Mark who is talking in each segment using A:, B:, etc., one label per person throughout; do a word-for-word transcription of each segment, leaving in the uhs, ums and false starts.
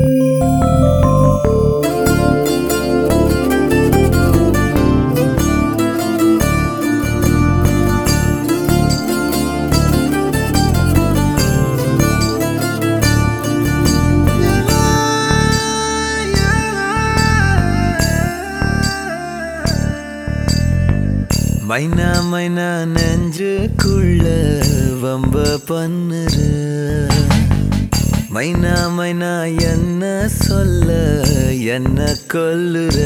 A: மைனா மைனா நெஞ்சுக்குள்ள வம்ப பண்ணுற மைனா மைனா என்ன சொல்ல என்ன கொல்லுற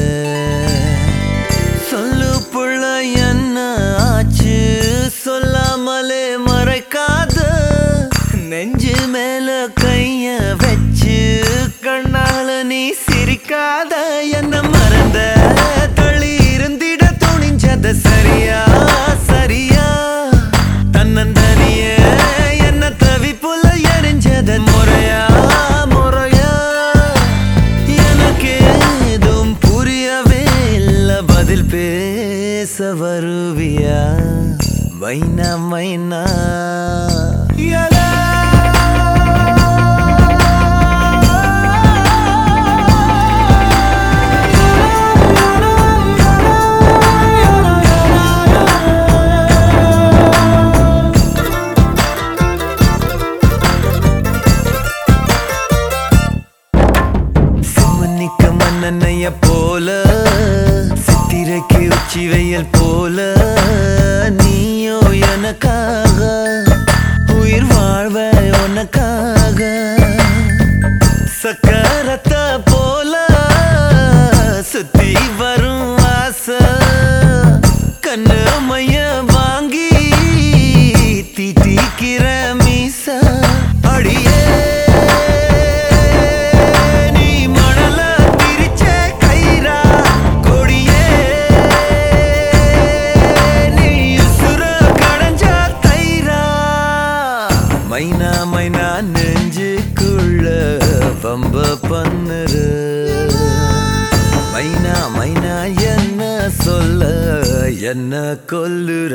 A: சொல்லு புள்ள என்ன ஆச்சு சொல்லாமலே மறைக்காத நெஞ்சு மேல கைய வச்சு கண்ணால நீ சிரிக்காத என்ன மறந்த தள்ளி இருந்திட துணிஞ்சத சரியா சரியா தன்னந்தனிய என்ன தவிப்புல எரிஞ்சத முறையா முறையா எனக்கு ஏதும் புரியவே இல்ல பதில் பேச வருவியா மைனா மைனா நன்னைய போல சித்திரைக்கு உச்சி வெயில் போல நீயோ எனக்காக உயிர் வாழ்வ உனக்காக சக்கரத்த போல சுத்தி வரும் ஆசை கண்ணு மைய வாங்கி தீட்டிக்கிற மீச அடியே மைனா மைனா நெஞ்சுக்குள்ள வம்ப பண்ணுற மைனா மைனா என்ன சொல்ல என்ன கொல்லுற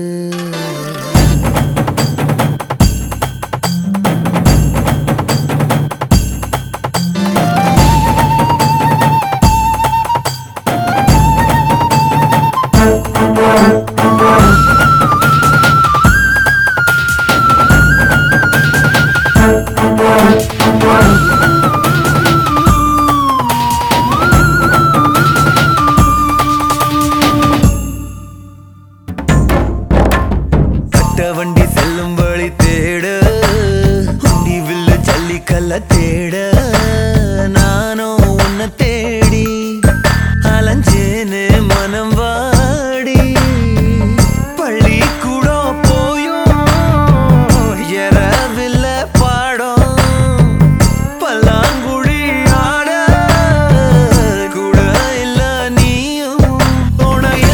A: வண்டி செல்லும் வழி தேட உண்டி வில்லு ஜல்லிக்கல்ல தேட நானும் உன்னை தேடி அலைஞ்சேனே மனம் வாடி பள்ளி கூட போயும் எறவில்ல பாடம் பல்லாங்குழி ஆட கூட இல்ல நீயும் உனைய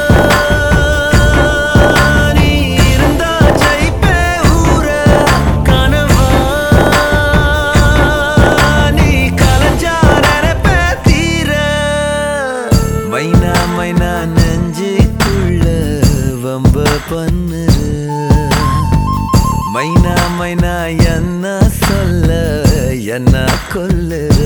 A: மைனா மைனா நெஞ்சுக்குள்ள வம்ப பண்ணுற மைனா மைனா என்ன சொல்ல என்ன கொல்லுற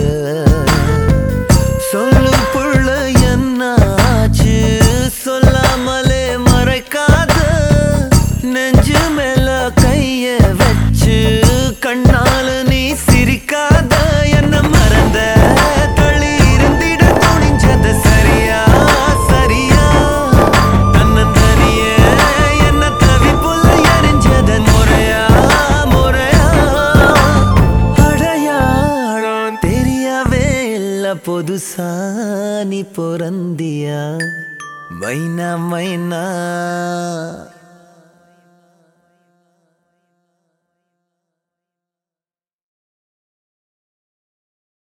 A: சொல்லு புள்ள என்ன ஆச்சு சொல்லாமலே மறைக்காத நெஞ்சு மேல கைய வச்சு கண்ணால நீ சிரிக்காத என்ன மறந்த தள்ளி இருந்திட துணிஞ்சத சரியா சரியா தன்னந்தனிய என்ன தவிப்புல எரிஞ்சத முறையா முறையா அடையாளம் தெரியவே இல்ல புதுசா நீ பொறந்தியா மைனா மைனா